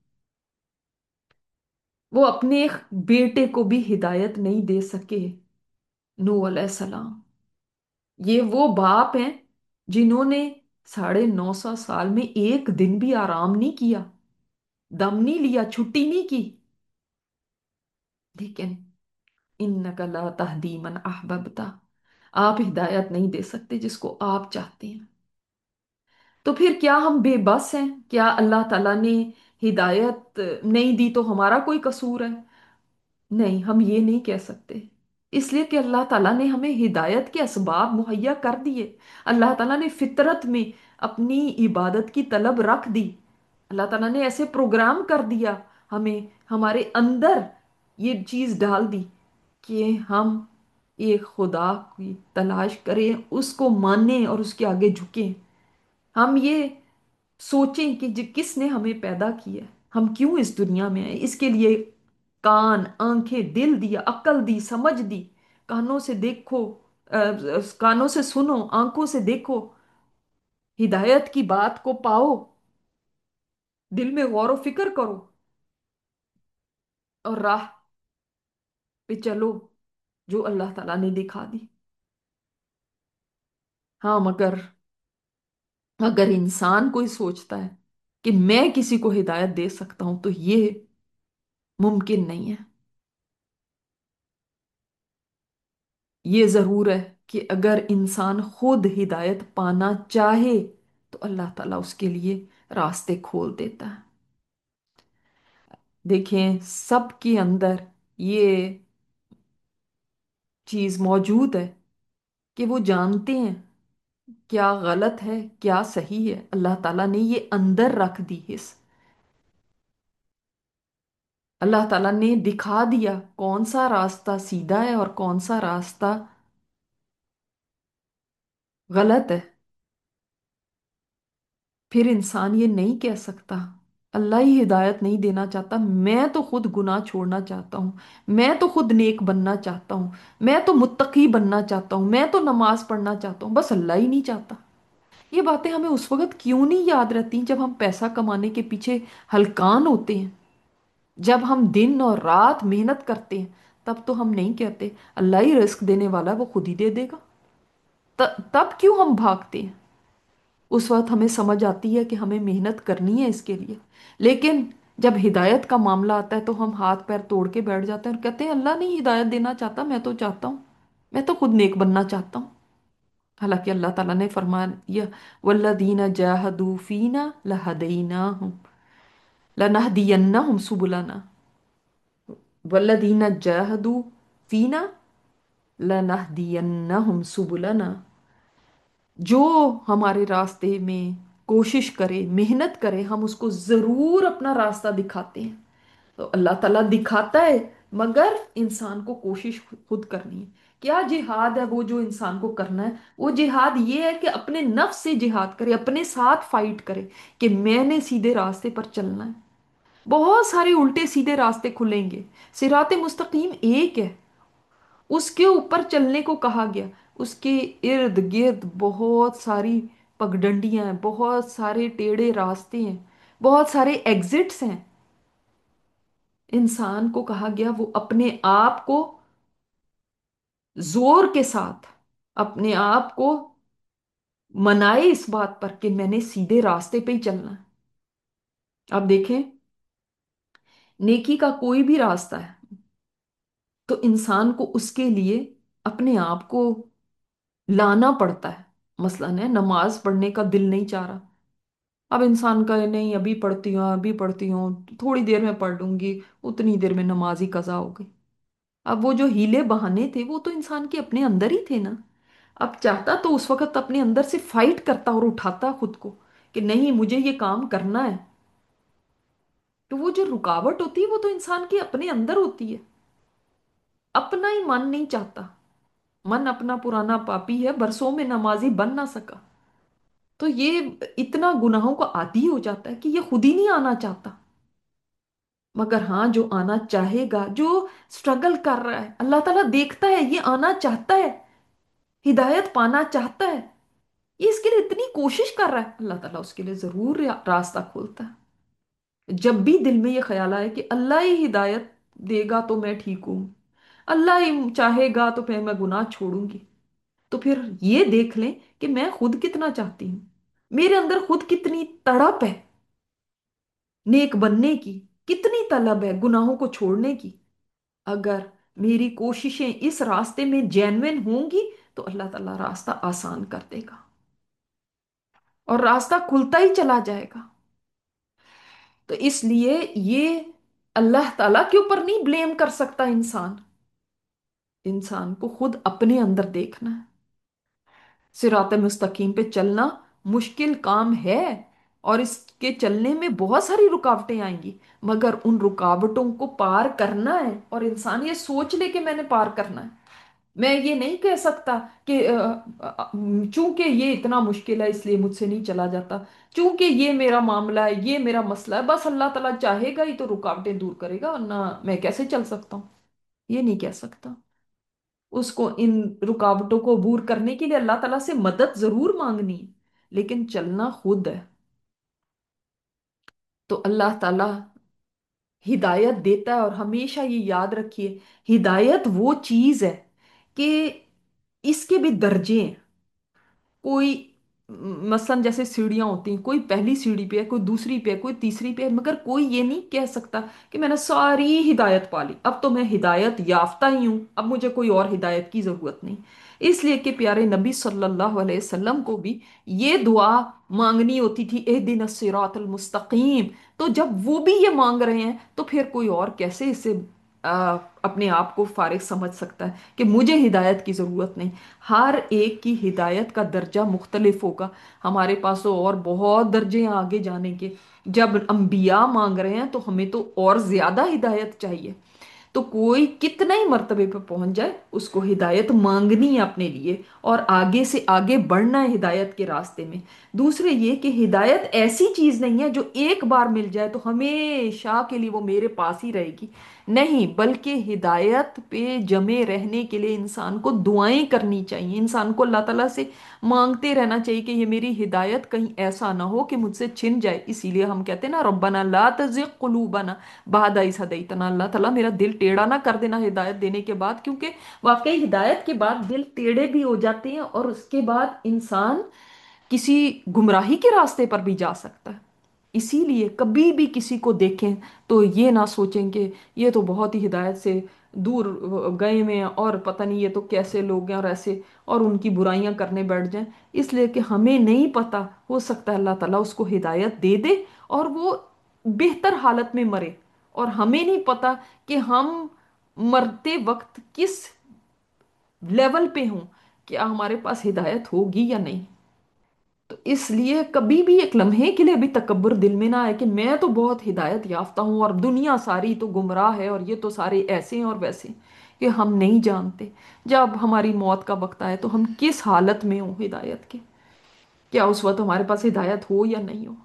वो अपने बेटे को भी हिदायत नहीं दे सके, नूह अलैहिस्सलाम। یہ وہ باپ ہیں جنہوں نے ساڑھے نو سو سال میں ایک دن بھی آرام نہیں کیا، دم نہیں لیا، چھٹی نہیں کی، لیکن انک لا تہدی من احببتا، آپ ہدایت نہیں دے سکتے جس کو آپ چاہتے ہیں۔ تو پھر کیا ہم بے بس ہیں؟ کیا اللہ تعالیٰ نے ہدایت نہیں دی تو ہمارا کوئی قصور ہے؟ نہیں، ہم یہ نہیں کہہ سکتے، اس لیے کہ اللہ تعالیٰ نے ہمیں ہدایت کے اسباب مہیا کر دیے۔ اللہ تعالیٰ نے فطرت میں اپنی عبادت کی طلب رکھ دی۔ اللہ تعالیٰ نے ایسے پروگرام کر دیا، ہمیں ہمارے اندر یہ چیز ڈال دی کہ ہم ایک خدا کی تلاش کریں، اس کو مانیں اور اس کے آگے جھکیں۔ ہم یہ سوچیں کہ جی کس نے ہمیں پیدا کیا ہے، ہم کیوں اس دنیا میں آئے، اس کے لیے کان، آنکھیں، دل دیا، عقل دی، سمجھ دی۔ کانوں سے دیکھو، اہ، کانوں سے سنو، آنکھوں سے دیکھو، ہدایت کی بات کو پاؤ، دل میں غور و فکر کرو اور راہ پہ چلو جو اللہ تعالیٰ نے دکھا دی۔ ہاں، مگر اگر انسان کوئی سوچتا ہے کہ میں کسی کو ہدایت دے سکتا ہوں تو یہ ممکن نہیں ہے۔ یہ ضرور ہے کہ اگر انسان خود ہدایت پانا چاہے تو اللہ تعالیٰ اس کے لیے راستے کھول دیتا ہے۔ دیکھیں، سب کے اندر یہ چیز موجود ہے کہ وہ جانتے ہیں کیا غلط ہے، کیا صحیح ہے۔ اللہ تعالیٰ نے یہ اندر رکھ دی حس، اللہ تعالیٰ نے دکھا دیا کون سا راستہ سیدھا ہے اور کون سا راستہ غلط ہے۔ پھر انسان یہ نہیں کہہ سکتا اللہ ہی ہدایت نہیں دینا چاہتا، میں تو خود گناہ چھوڑنا چاہتا ہوں، میں تو خود نیک بننا چاہتا ہوں، میں تو متقی بننا چاہتا ہوں، میں تو نماز پڑھنا چاہتا ہوں، بس اللہ ہی نہیں چاہتا۔ یہ باتیں ہمیں اس وقت کیوں نہیں یاد رہتی جب ہم پیسہ کمانے کے پیچھے ہلکان ہوتے ہیں، جب ہم دن اور رات محنت کرتے ہیں؟ تب تو ہم نہیں کہتے اللہ ہی رزق دینے والا ہے، وہ خود ہی دے دے گا۔ ت- تب کیوں ہم بھاگتے ہیں؟ اس وقت ہمیں سمجھ آتی ہے کہ ہمیں محنت کرنی ہے اس کے لیے، لیکن جب ہدایت کا معاملہ آتا ہے تو ہم ہاتھ پیر توڑ کے بیٹھ جاتے ہیں اور کہتے ہیں اللہ نہیں ہدایت دینا چاہتا، میں تو چاہتا ہوں، میں تو خود نیک بننا چاہتا ہوں۔ حالانکہ اللہ تعالیٰ نے فرمایا والذین جاہدوا فینا لہدیناہم لنہدینہم سبلنا، والذین جاہدوا فینا لنہدینہم سبلنا، جو ہمارے راستے میں کوشش کرے، محنت کرے، ہم اس کو ضرور اپنا راستہ دکھاتے ہیں۔ تو اللہ تعالیٰ دکھاتا ہے، مگر انسان کو کوشش خود کرنی ہے۔ کیا جہاد ہے وہ جو انسان کو کرنا ہے؟ وہ جہاد یہ ہے کہ اپنے نفس سے جہاد کرے، اپنے ساتھ فائٹ کرے کہ میں نے سیدھے راستے پر چلنا ہے۔ بہت سارے الٹے سیدھے راستے کھلیں گے، صراط مستقیم ایک ہے، اس کے اوپر چلنے کو کہا گیا۔ اس کے ارد گرد بہت ساری پگڈنڈیاں ہیں، بہت سارے ٹیڑھے راستے ہیں، بہت سارے ایگزٹس ہیں۔ انسان کو کہا گیا وہ اپنے آپ کو زور کے ساتھ، اپنے آپ کو منائے اس بات پر کہ میں نے سیدھے راستے پہ ہی چلنا ہے۔ اب دیکھیں، نیکی کا کوئی بھی راستہ ہے تو انسان کو اس کے لیے اپنے آپ کو لانا پڑتا ہے۔ مثلاً ہے نماز پڑھنے کا دل نہیں چاہ رہا، اب انسان کہے نہیں ابھی پڑھتی ہوں، ابھی پڑھتی ہوں، تھوڑی دیر میں پڑھ لوں گی، اتنی دیر میں نماز ہی قضا ہو گئی۔ اب وہ جو ہیلے بہانے تھے وہ تو انسان کے اپنے اندر ہی تھے نا۔ اب چاہتا تو اس وقت اپنے اندر سے فائٹ کرتا اور اٹھاتا خود کو کہ نہیں مجھے یہ کام کرنا ہے۔ تو وہ جو رکاوٹ ہوتی ہے وہ تو انسان کے اپنے اندر ہوتی ہے، اپنا ہی من نہیں چاہتا۔ من اپنا پرانا پاپی ہے، برسوں میں نمازی بن نہ سکا، تو یہ اتنا گناہوں کا عادی ہو جاتا ہے کہ یہ خود ہی نہیں آنا چاہتا۔ مگر ہاں، جو آنا چاہے گا، جو سٹرگل کر رہا ہے، اللہ تعالیٰ دیکھتا ہے یہ آنا چاہتا ہے، ہدایت پانا چاہتا ہے، یہ اس کے لیے اتنی کوشش کر رہا ہے، اللہ تعالیٰ اس کے لیے ضرور راستہ کھولتا ہے۔ جب بھی دل میں یہ خیال آئے کہ اللہ ہی ہدایت دے گا تو میں ٹھیک ہوں، اللہ ہی چاہے گا تو پھر میں گناہ چھوڑوں گی، तो फिर ये देख लें कि मैं खुद कितना चाहती हूँ, मेरे अंदर खुद कितनी तड़प है नेक बनने की, कितनी तलब है गुनाहों को छोड़ने की। अगर मेरी कोशिशें इस रास्ते में जेन्युइन होंगी तो अल्लाह ताला रास्ता आसान कर देगा और रास्ता खुलता ही चला जाएगा। तो इसलिए ये अल्लाह ताला के ऊपर नहीं ब्लेम कर सकता इंसान, इंसान को खुद अपने अंदर देखना है। सिरात मुस्तकीम पे चलना मुश्किल काम है, और इसके चलने में बहुत सारी रुकावटें आएंगी, मगर उन रुकावटों को पार करना है और इंसान ये सोच ले कि मैंने पार करना है। मैं ये नहीं कह सकता कि अ, अ, चूंकि ये इतना मुश्किल है इसलिए मुझसे नहीं चला जाता, चूंकि ये मेरा मामला है, ये मेरा मसला है, बस अल्लाह ताला चाहेगा ही तो रुकावटें दूर करेगा, वरना मैं कैसे चल सकता हूँ, ये नहीं कह सकता। उसको इन रुकावटों को अबूर करने के लिए अल्लाह ताला से मदद जरूर मांगनी है, लेकिन चलना खुद है। तो अल्लाह ताला हिदायत देता है, और हमेशा ये याद रखिए, हिदायत वो चीज है कि इसके भी दर्जे हैं। कोई मसलन जैसे सीढ़ियां होती हैं, कोई पहली सीढ़ी पे है, कोई दूसरी पे है, कोई तीसरी पे है, मगर कोई ये नहीं कह सकता कि मैंने सारी हिदायत पा ली, अब तो मैं हिदायत याफ्ता ही हूं, अब मुझे कोई और हिदायत की जरूरत नहीं। इसलिए कि प्यारे नबी सल्लल्लाहु अलैहि वसल्लम को भी ये दुआ मांगनी होती थी, ए दिन सिरातल मुस्तकीम। तो जब वो भी ये मांग रहे हैं तो फिर कोई और कैसे इसे आ, अपने आप को फारिग समझ सकता है कि मुझे हिदायत की ज़रूरत नहीं। हर एक की हिदायत का दर्जा मुख्तलिफ होगा। हमारे पास तो और बहुत दर्जे हैं आगे जाने के। जब अंबिया मांग रहे हैं तो हमें तो और ज़्यादा हिदायत चाहिए। तो कोई कितना ही मर्तबे पे पहुंच जाए, उसको हिदायत मांगनी है अपने लिए, और आगे से आगे बढ़ना है हिदायत के रास्ते में। दूसरे ये कि हिदायत ऐसी चीज नहीं है जो एक बार मिल जाए तो हमेशा के लिए वो मेरे पास ही रहेगी। नहीं, बल्कि हिदायत पे जमे रहने के लिए इंसान को दुआएं करनी चाहिए, इंसान को अल्लाह ताला से मांगते रहना चाहिए कि ये मेरी हिदायत कहीं ऐसा ना हो कि मुझसे छिन जाए। इसीलिए हम कहते हैं ना, रब्बना ला तज़िग़ क़ुलूबना बाद इज़ हदैतना, अल्लाह ताला मेरा दिल टेढ़ा ना कर देना हिदायत देने के बाद, क्योंकि वाकई हिदायत के बाद दिल टेढ़े भी हो जाते हैं और उसके बाद इंसान किसी गुमराही के रास्ते पर भी जा सकता है। इसीलिए कभी भी किसी को देखें तो ये ना सोचें कि ये तो बहुत ही हिदायत से दूर गए हुए हैं और पता नहीं ये तो कैसे लोग हैं और ऐसे, और उनकी बुराइयां करने बैठ जाएं। इसलिए कि हमें नहीं पता, हो सकता है अल्लाह ताला उसको हिदायत दे दे और वो बेहतर हालत में मरे, और हमें नहीं पता कि हम मरते वक्त किस लेवल पे हों, क्या हमारे पास हिदायत होगी या नहीं। तो इसलिए कभी भी एक लम्हे के लिए भी तकब्बुर दिल में ना आए कि मैं तो बहुत हिदायत याफ्ता हूँ और दुनिया सारी तो गुमराह है और ये तो सारे ऐसे हैं और वैसे हैं। कि हम नहीं जानते जब हमारी मौत का वक्त आए तो हम किस हालत में हो हिदायत के, क्या उस वक्त हमारे पास हिदायत हो या नहीं हो।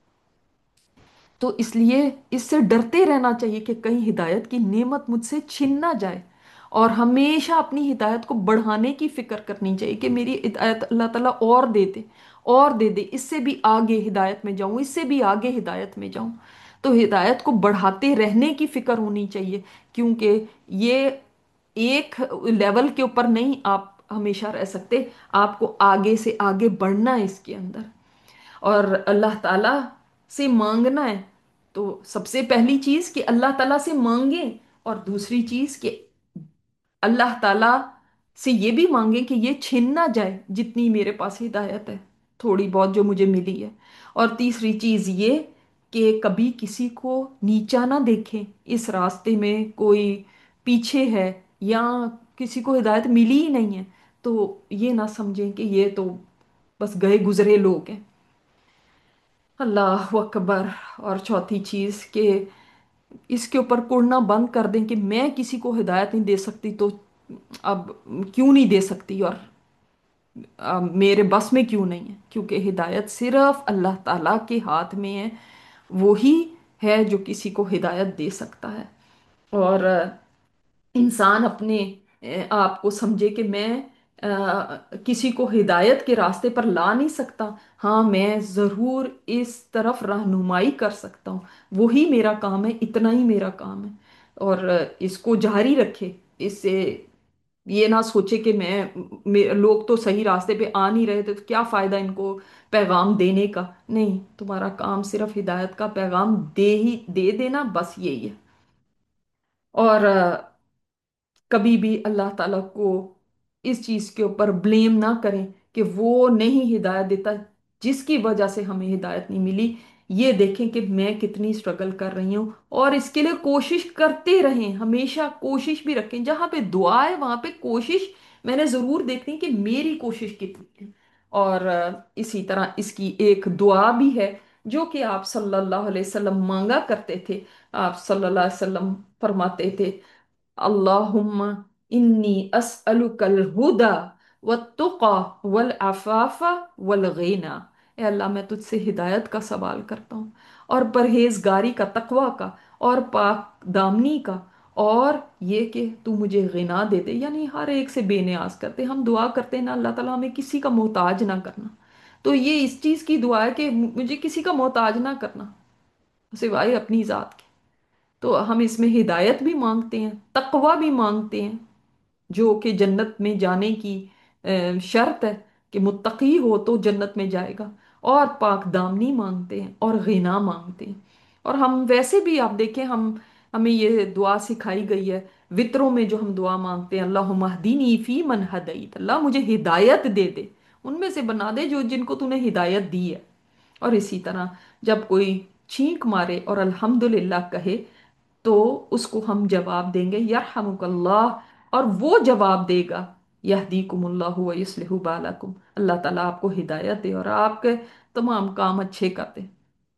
तो इसलिए इससे डरते रहना चाहिए कि कहीं हिदायत की नेमत मुझसे छिन ना जाए, और हमेशा अपनी हिदायत को बढ़ाने की फिक्र करनी चाहिए कि मेरी हिदायत अल्लाह ताला और दे दे, और दे दे, इससे भी आगे हिदायत में जाऊं, इससे भी आगे हिदायत में जाऊं। तो हिदायत को बढ़ाते रहने की फिक्र होनी चाहिए, क्योंकि ये एक लेवल के ऊपर नहीं आप हमेशा रह सकते, आपको आगे से आगे बढ़ना है इसके अंदर, और अल्लाह ताला से मांगना है। तो सबसे पहली चीज कि अल्लाह ताला से मांगे, और दूसरी चीज कि अल्लाह ताला से ये भी मांगे कि ये छिन ना जाए जितनी मेरे पास हिदायत है, थोड़ी बहुत जो मुझे मिली है। और तीसरी चीज ये कि कभी किसी को नीचा ना देखें, इस रास्ते में कोई पीछे है या किसी को हिदायत मिली ही नहीं है तो ये ना समझें कि ये तो बस गए गुजरे लोग हैं। अल्लाह अकबर। और चौथी चीज कि इसके ऊपर कुड़ना बंद कर दें कि मैं किसी को हिदायत नहीं दे सकती, तो अब क्यों नहीं दे सकती, और अ, मेरे बस में क्यों नहीं है, क्योंकि हिदायत सिर्फ अल्लाह ताला के हाथ में है। वो ही है जो किसी को हिदायत दे सकता है। और अ, इंसान अपने अ, आप को समझे कि मैं अ, किसी को हिदायत के रास्ते पर ला नहीं सकता, हाँ मैं ज़रूर इस तरफ रहनुमाई कर सकता हूँ, वही मेरा काम है, इतना ही मेरा काम है। और अ, इसको जारी रखे, इससे ये ना सोचे कि मैं, मे- लोग तो सही रास्ते पे आ नहीं रहे थे तो क्या फायदा इनको पैगाम देने का। नहीं, तुम्हारा काम सिर्फ हिदायत का पैगाम दे ही दे देना, बस यही है। और कभी भी अल्लाह ताला को इस चीज के ऊपर ब्लेम ना करें कि वो नहीं हिदायत देता, जिसकी वजह से हमें हिदायत नहीं मिली। ये देखें कि मैं कितनी स्ट्रगल कर रही हूँ, और इसके लिए कोशिश करते रहें, हमेशा कोशिश भी रखें। जहां पे दुआ है वहां पे कोशिश मैंने जरूर देखनी कि मेरी कोशिश कितनी है। और अ, इसी तरह इसकी एक दुआ भी है जो कि आप सल्लल्लाहु अलैहि वसल्लम मांगा करते थे। आप सल्लल्लाहु अलैहि वसल्लम फरमाते थे, अल्लाहुम्मा इन्नी अस्अलुकल हुदा वत्तुका वल आफाफा वल गिना। ए अल्लाह, मैं तुझसे हिदायत का सवाल करता हूँ, और परहेजगारी का, तकवा का, और पाक दामनी का, और ये कि तू मुझे गिना दे दे, यानी हर एक से बेनियाज करते हम दुआ करते हैं ना, अल्लाह ताला हमें किसी का मोहताज ना करना। तो ये इस चीज की दुआ है कि मुझे किसी का मोहताज ना करना सिवाय अपनी जात के। तो हम इसमें हिदायत भी मांगते हैं, तकवा भी मांगते हैं, जो कि जन्नत में जाने की अ, शर्त है कि मुत्तकी हो तो जन्नत में जाएगा। और पाक दामनी मांगते हैं और गिना मांगते हैं। और हम वैसे भी आप देखें, हम हमें ये दुआ सिखाई गई है वित्रों में, जो हम दुआ मांगते हैं, अल्लाहुम्मा हदीनी फी मन हदैत, अल्लाह मुझे हिदायत दे दे, उनमें से बना दे जो जिनको तूने हिदायत दी है। और इसी तरह जब कोई छींक मारे और अल्हम्दुलिल्लाह कहे, तो उसको हम जवाब देंगे यरहमुकल्लाह, और वो जवाब देगा यहदीकुमुल्लाहु व युस्लिहु बालकुम, अल्लाह ताला आपको हिदायत दे और आपके तमाम काम अच्छे कर दे।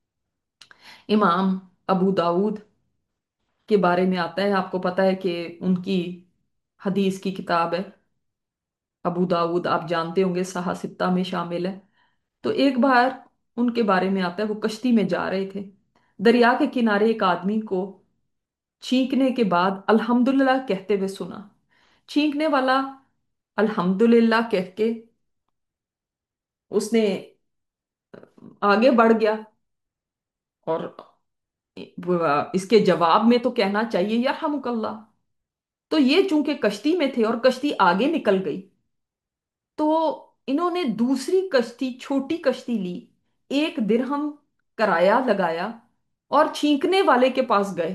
इमाम अबू दाऊद के बारे में आता है, आपको पता है कि उनकी हदीस की किताब है अबू दाऊद, आप जानते होंगे सहा सित्ता में शामिल है। तो एक बार उनके बारे में आता है, वो कश्ती में जा रहे थे, दरिया के किनारे एक आदमी को छींकने के बाद अल्हम्दुलिल्लाह कहते हुए सुना। छींकने वाला अल्हम्दुलिल्लाह कह के उसने आगे बढ़ गया, और वो- इसके जवाब में तो कहना चाहिए यरहमुकल्लाह। तो ये चूंकि कश्ती में थे और कश्ती आगे निकल गई, तो इन्होंने दूसरी कश्ती, छोटी कश्ती ली, एक दिरहम किराया लगाया, और छींकने वाले के पास गए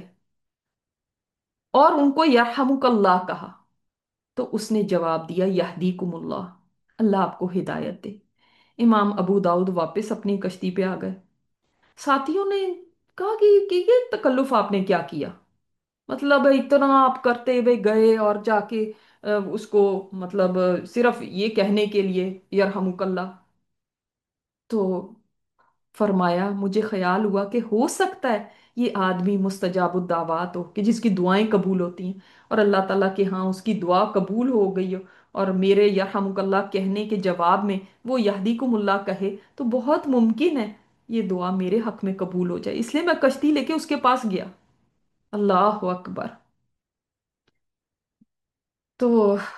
और उनको यरहमुकल्लाह कहा। तो उसने जवाब दिया यहदीकुमुल्लाह, अल्लाह आपको हिदायत दे। इमाम अबू दाऊद वापस अपनी कश्ती पे आ गए। साथियों ने कहा कि, कि ये तकल्लुफ आपने क्या किया, मतलब इतना आप करते हुए गए और जाके अ, उसको, मतलब अ, सिर्फ ये कहने के लिए यरहमुकल्लाह। तो फरमाया, मुझे ख्याल हुआ कि हो सकता है ये आदमी मुस्तजाबुद दावात हो, कि जिसकी दुआएं कबूल होती हैं, और अल्लाह ताला के हाँ उसकी दुआ कबूल हो गई हो, और मेरे यरहमुकल्लाह कहने के जवाब में वो यहदीकुमुल्लाह कहे, तो बहुत मुमकिन है ये दुआ मेरे हक में कबूल हो जाए, इसलिए मैं कश्ती लेके उसके पास गया। अल्लाह अकबर। तो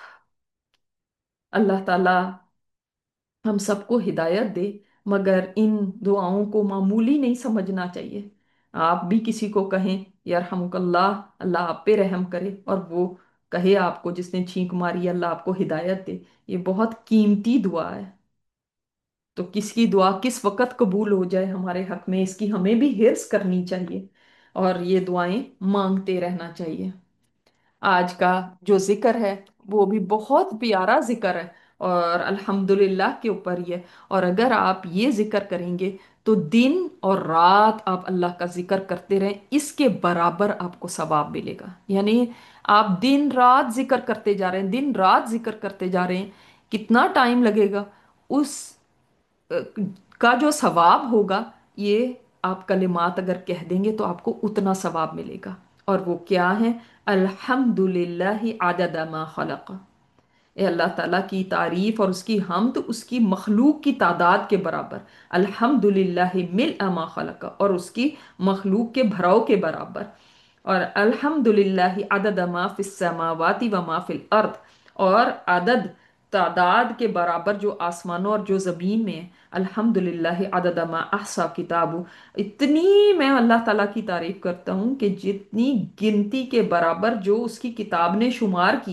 अल्लाह ताला हम सबको हिदायत दे, मगर इन दुआओं को मामूली नहीं समझना चाहिए। आप भी किसी को कहें यरहमुकल्लाह, अल्लाह आप पे रहम करे, और वो कहे आपको, जिसने छींक मारी, अल्लाह आपको हिदायत दे, ये बहुत कीमती दुआ है। तो किसकी दुआ किस वक़्त कबूल हो जाए हमारे हक में, इसकी हमें भी हिर्स करनी चाहिए, और ये दुआएं मांगते रहना चाहिए। आज का जो जिक्र है वो भी बहुत प्यारा जिक्र है, और अल्हम्दुलिल्लाह के ऊपर ही है। और अगर आप ये जिक्र करेंगे तो दिन और रात आप अल्लाह का जिक्र करते रहें, इसके बराबर आपको सवाब मिलेगा। यानी आप दिन रात जिक्र करते जा रहे हैं, दिन रात जिक्र करते जा रहे हैं, कितना टाइम लगेगा, उस अ, का जो सवाब होगा, ये आप कलिमात अगर कह देंगे तो आपको उतना सवाब मिलेगा। और वो क्या है? अल्हम्दुलिल्लाहि अदद मा खलक। ए अल्लाह ताला की तारीफ और उसकी हमद उसकी मखलूक की तादाद के बराबर। अल्हम्दुलिल्लाहि मिल मा खलक, और उसकी मखलूक के भराव के बराबर। और अल्हम्दुलिल्लाहि अदद मा फिस समावाति व मा फिल अर्द, और अदद, तादाद के बराबर जो आसमानों और जो जमीन में है। अल्हम्दुलिल्लाहि अदद मा अहसा किताबु, इतनी मैं अल्लाह ताला की तारीफ करता हूँ कि जितनी गिनती के बराबर जो उसकी किताब ने शुमार किया,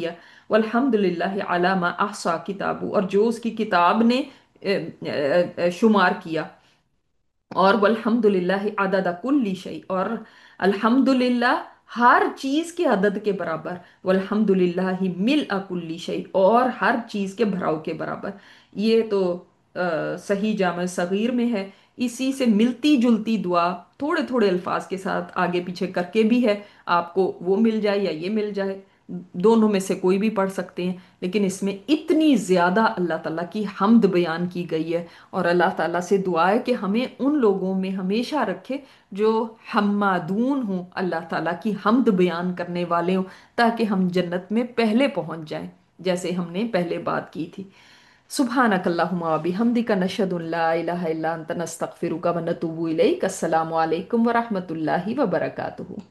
वल्हम्दुलिल्लाहि अला मा अहसा किताबू, और जो उसकी किताब ने अ, अ, अ, शुमार किया। और वल्हम्दुलिल्लाह अदद कुल्ली शै, और अल्हम्दुलिल्लाह हर चीज के अदद के बराबर। वल्हम्दुलिल्लाह मिल कुल्ली शै, और हर चीज के भराव के बराबर। ये तो अ, सही जाम सगीर में है। इसी से मिलती जुलती दुआ थोड़े थोड़े अल्फाज के साथ आगे पीछे करके भी है। आपको वो मिल जाए या ये मिल जाए, दोनों में से कोई भी पढ़ सकते हैं, लेकिन इसमें इतनी ज्यादा अल्लाह ताला की हम्द बयान की गई है। और अल्लाह ताला से दुआ है कि हमें उन लोगों में हमेशा रखे जो हम्मादून हों, अल्लाह ताला की हम्द बयान करने वाले हों, ताकि हम जन्नत में पहले पहुंच जाएं, जैसे हमने पहले बात की थी। सुब्हानक अल्लाहुम्मा व बिहम्दिका नशहदु अल्ला इलाहा इल्ला अंता नस्तगफिरुका व नतूबु इलैक। अस्सलामु अलैकुम व रहमतुल्लाहि व बरकातुहू।